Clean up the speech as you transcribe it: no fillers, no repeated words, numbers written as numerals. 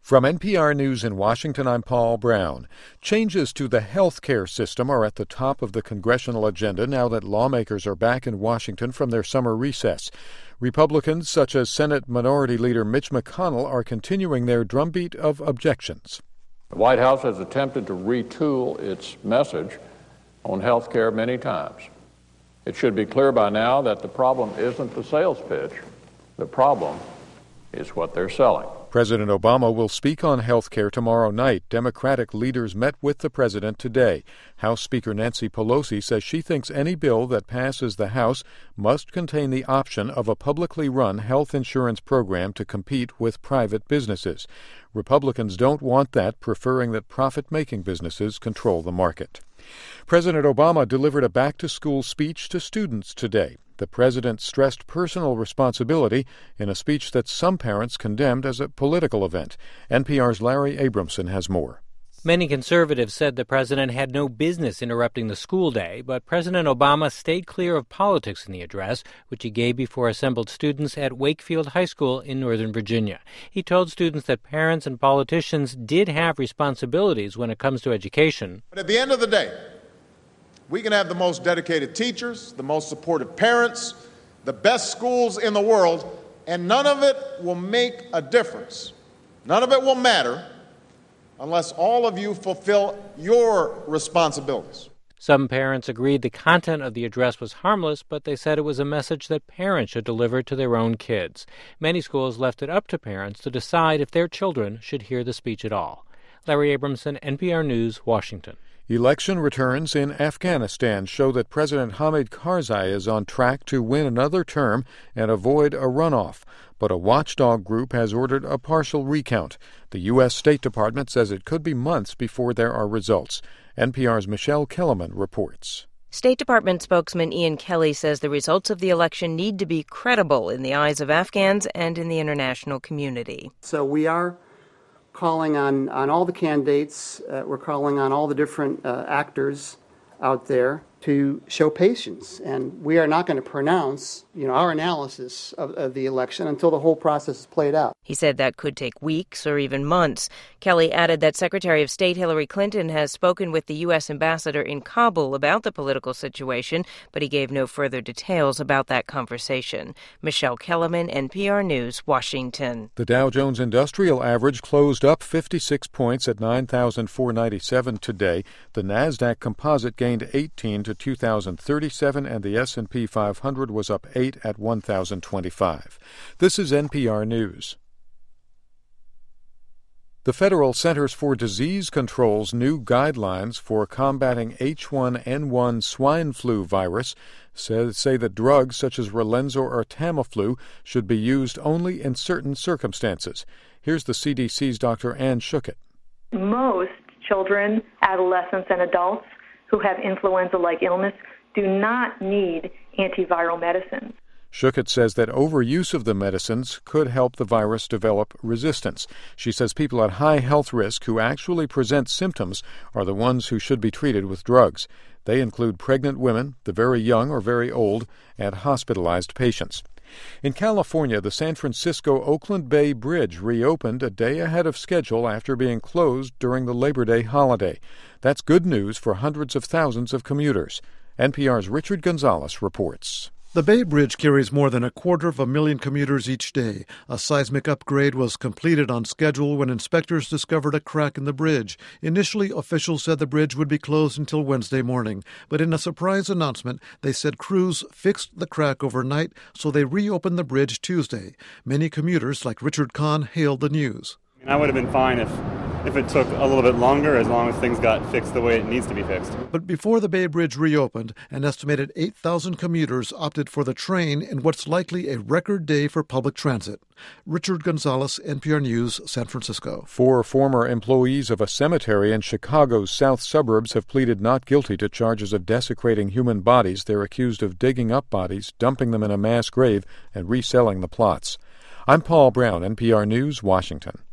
From NPR News in Washington, I'm Paul Brown. Changes to the health care system are at the top of the congressional agenda now that lawmakers are back in Washington from their summer recess. Republicans, such as Senate Minority Leader Mitch McConnell, are continuing their drumbeat of objections. The White House has attempted to retool its message on health care many times. It should be clear by now that the problem isn't the sales pitch. The problem is what they're selling. President Obama will speak on health care tomorrow night. Democratic leaders met with the president today. House Speaker Nancy Pelosi says she thinks any bill that passes the House must contain the option of a publicly run health insurance program to compete with private businesses. Republicans don't want that, preferring that profit-making businesses control the market. President Obama delivered a back-to-school speech to students today. The president stressed personal responsibility in a speech that some parents condemned as a political event. NPR's Larry Abramson has more. Many conservatives said the president had no business interrupting the school day, but President Obama stayed clear of politics in the address, which he gave before assembled students at Wakefield High School in Northern Virginia. He told students that parents and politicians did have responsibilities when it comes to education. But at the end of the day, we can have the most dedicated teachers, the most supportive parents, the best schools in the world, and none of it will make a difference. None of it will matter unless all of you fulfill your responsibilities. Some parents agreed the content of the address was harmless, but they said it was a message that parents should deliver to their own kids. Many schools left it up to parents to decide if their children should hear the speech at all. Larry Abramson, NPR News, Washington. Election returns in Afghanistan show that President Hamid Karzai is on track to win another term and avoid a runoff. But a watchdog group has ordered a partial recount. The U.S. State Department says it could be months before there are results. NPR's Michelle Kellerman reports. State Department spokesman Ian Kelly says the results of the election need to be credible in the eyes of Afghans and in the international community. So we are calling on all the candidates. We're calling on all the different actors out there to show patience. And we are not going to pronounce, our analysis of the election until the whole process is played out. He said that could take weeks or even months. Kelly added that Secretary of State Hillary Clinton has spoken with the U.S. ambassador in Kabul about the political situation, but he gave no further details about that conversation. Michelle Kellerman, NPR News, Washington. The Dow Jones Industrial Average closed up 56 points at 9,497 today. The Nasdaq Composite gained 18 to 2,037, and the S&P 500 was up 8 at 1,025. This is NPR News. The Federal Centers for Disease Control's new guidelines for combating H1N1 swine flu virus say that drugs such as Relenza or Tamiflu should be used only in certain circumstances. Here's the CDC's Dr. Ann Schuchat. Most children, adolescents, and adults who have influenza-like illness do not need antiviral medicines. Schuchat says that overuse of the medicines could help the virus develop resistance. She says people at high health risk who actually present symptoms are the ones who should be treated with drugs. They include pregnant women, the very young or very old, and hospitalized patients. In California, the San Francisco-Oakland Bay Bridge reopened a day ahead of schedule after being closed during the Labor Day holiday. That's good news for hundreds of thousands of commuters. NPR's Richard Gonzalez reports. The Bay Bridge carries more than 250,000 commuters each day. A seismic upgrade was completed on schedule when inspectors discovered a crack in the bridge. Initially, officials said the bridge would be closed until Wednesday morning. But in a surprise announcement, they said crews fixed the crack overnight, so they reopened the bridge Tuesday. Many commuters, like Richard Kahn, hailed the news. I would have been fine if it took a little bit longer, as long as things got fixed the way it needs to be fixed. But before the Bay Bridge reopened, an estimated 8,000 commuters opted for the train in what's likely a record day for public transit. Richard Gonzalez, NPR News, San Francisco. 4 former employees of a cemetery in Chicago's south suburbs have pleaded not guilty to charges of desecrating human bodies. They're accused of digging up bodies, dumping them in a mass grave, and reselling the plots. I'm Paul Brown, NPR News, Washington.